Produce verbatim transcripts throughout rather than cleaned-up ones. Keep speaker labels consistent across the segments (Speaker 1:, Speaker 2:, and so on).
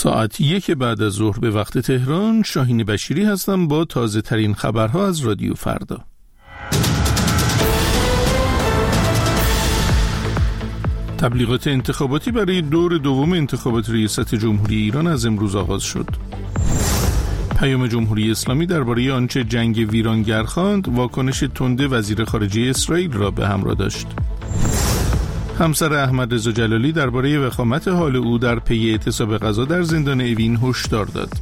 Speaker 1: ساعت یک بعد از ظهر به وقت تهران، شاهین بشیری هستم با تازه ترین خبرها از رادیو فردا. تبلیغات انتخاباتی برای دور دوم انتخابات ریاست جمهوری ایران از امروز آغاز شد. پیام جمهوری اسلامی درباره آنچه جنگ ویرانگر خواند، واکنش تند وزیر خارجه اسرائیل را به همراه داشت. همسر احمد رضا جلالی درباره وخامت حال او در پی اعتصاب غذا در زندان اوین هشدار داد.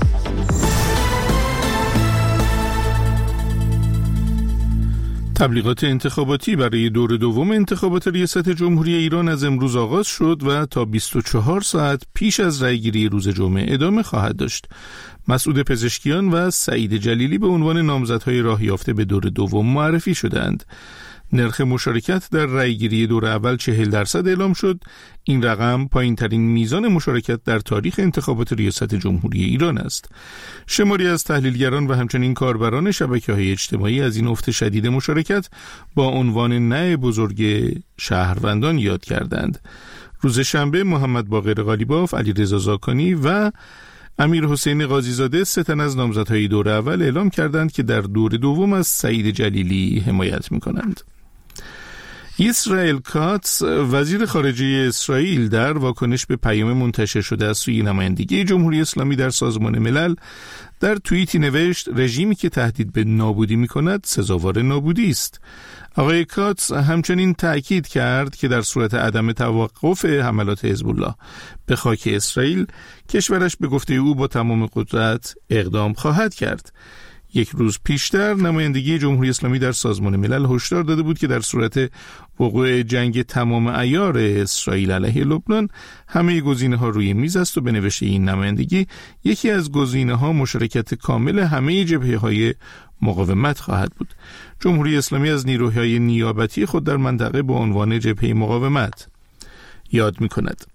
Speaker 1: تبلیغات انتخاباتی برای دور دوم انتخابات ریاست جمهوری ایران از امروز آغاز شد و تا بیست و چهار ساعت پیش از رأیگیری روز جمعه ادامه خواهد داشت. مسعود پزشکیان و سعید جلیلی به عنوان نامزدهای راه یافته به دور دوم معرفی شدند. نرخ مشارکت در رأیگیری دور اول چهل درصد اعلام شد. این رقم پایین ترین میزان مشارکت در تاریخ انتخابات ریاست جمهوری ایران است. شماری از تحلیلگران و همچنین کاربران شبکه‌های اجتماعی از این افت شدید مشارکت با عنوان نه بزرگ شهروندان یاد کردند. روز شنبه محمد باقر قالیباف، علیرضا زاکانی و امیر حسین قاضیزاده سه تن از نامزدهای دور اول اعلام کردند که در دور دوم از سعید جلیلی حمایت می‌کنند. اسرائیل کاتس، وزیر خارجه اسرائیل، در واکنش به پیام منتشر شده از سوی نمایندگی جمهوری اسلامی در سازمان ملل در توییتی نوشت رژیمی که تهدید به نابودی می‌کند سزاوار نابودی است. آقای کاتس همچنین تأکید کرد که در صورت عدم توقف حملات حزب الله به خاک اسرائیل، کشورش به گفته او با تمام قدرت اقدام خواهد کرد. یک روز پیشتر نمایندگی جمهوری اسلامی در سازمان ملل هشدار داده بود که در صورت وقوع جنگ تمام عیار اسرائیل علیه لبنان، همه گزینه‌ها روی میز است و به نوشته این نمایندگی یکی از گزینه‌ها مشارکت کامل همه جبهه‌های مقاومت خواهد بود. جمهوری اسلامی از نیروهای نیابتی خود در منطقه با عنوان جبهه مقاومت یاد می‌کند.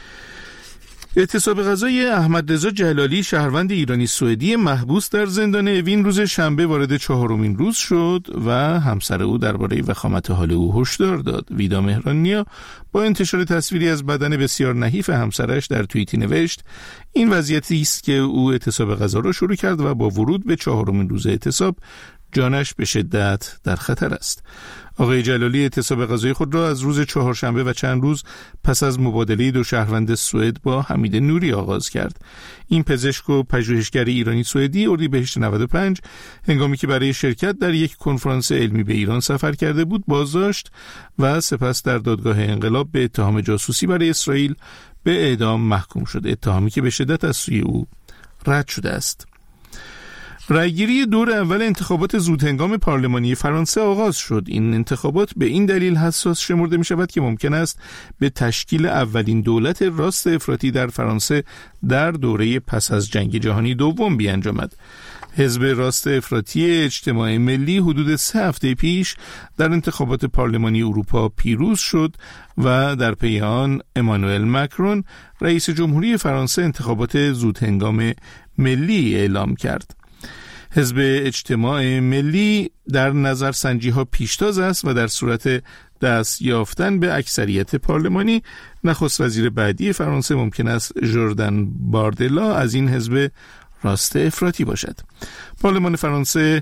Speaker 1: اعتصاب غذای احمد رضا جلالی، شهروند ایرانی سوئدی محبوس در زندان اوین، روز شنبه وارد چهارمین روز شد و همسر او درباره وخامت حال او هشدار داد. ویدا مهرانیا با انتشار تصویری از بدن بسیار نحیف همسرش در توییتی نوشت این وضعیتی است که او اعتصاب غذا را شروع کرد و با ورود به چهارمین روز اعتصاب جانش به شدت در خطر است. آقای جلالی اعتصاب غذای خود را از روز چهارشنبه و چند روز پس از مبادله دو شهروند سوئد با حمید نوری آغاز کرد. این پزشک و پژوهشگر ایرانی سوئدی اردیبهشت نود و پنج هنگامی که برای شرکت در یک کنفرانس علمی به ایران سفر کرده بود بازداشت و سپس در دادگاه انقلاب به اتهام جاسوسی برای اسرائیل به اعدام محکوم شد، اتهامی که به شدت از سوی او رد شده است. رأیگیری دور اول انتخابات زودهنگام پارلمانی فرانسه آغاز شد. این انتخابات به این دلیل حساس شمرده می شود که ممکن است به تشکیل اولین دولت راست افراطی در فرانسه در دوره پس از جنگ جهانی دوم بیانجامد. حزب راست افراطی اجتماع ملی حدود سه هفته پیش در انتخابات پارلمانی اروپا پیروز شد و در پی آن امانوئل مکرون، رئیس جمهوری فرانسه، انتخابات زودهنگام ملی اعلام کرد. حزب اجتماع ملی در نظرسنجی ها پیشتاز است و در صورت دست یافتن به اکثریت پارلمانی، نخست وزیر بعدی فرانسه ممکن است ژوردن باردلا از این حزب راست افراطی باشد. پارلمان فرانسه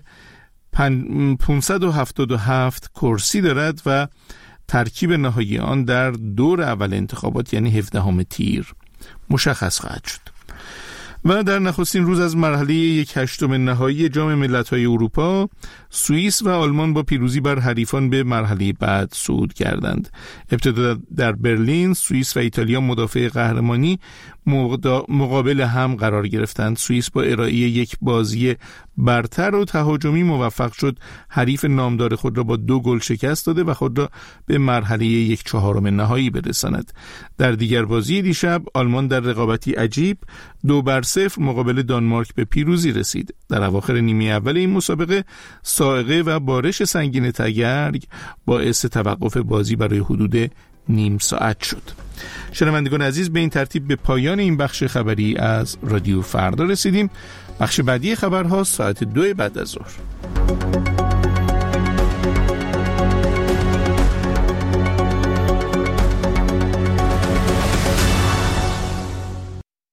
Speaker 1: پانصد و هفتاد و هفت کرسی دارد و ترکیب نهایی آن در دور اول انتخابات یعنی هفدهم تیر مشخص خواهد شد. و در نخستین روز از مرحله یک هشتم نهایی جام ملت‌های اروپا، سوئیس و آلمان با پیروزی بر حریفان به مرحله بعد صعود کردند. ابتدا در برلین، سوئیس و ایتالیا مدافع قهرمانی مقابل هم قرار گرفتند. سوئیس با ارائه یک بازی برتر و تهاجمی موفق شد حریف نامدار خود را با دو گل شکست داده و خود را به مرحله یک چهارم نهایی برساند. در دیگر بازی دیشب، آلمان در رقابتی عجیب دو بر صفر مقابل دانمارک به پیروزی رسید. در اواخر نیمه اول این مسابقه، صاعقه و بارش سنگین تگرگ باعث توقف بازی برای حدود نیم ساعت شد. شنوندگان عزیز، به این ترتیب به پایان این بخش خبری از رادیو فردا رسیدیم. بخش بعدی خبرها ساعت دو بعد از ظهر.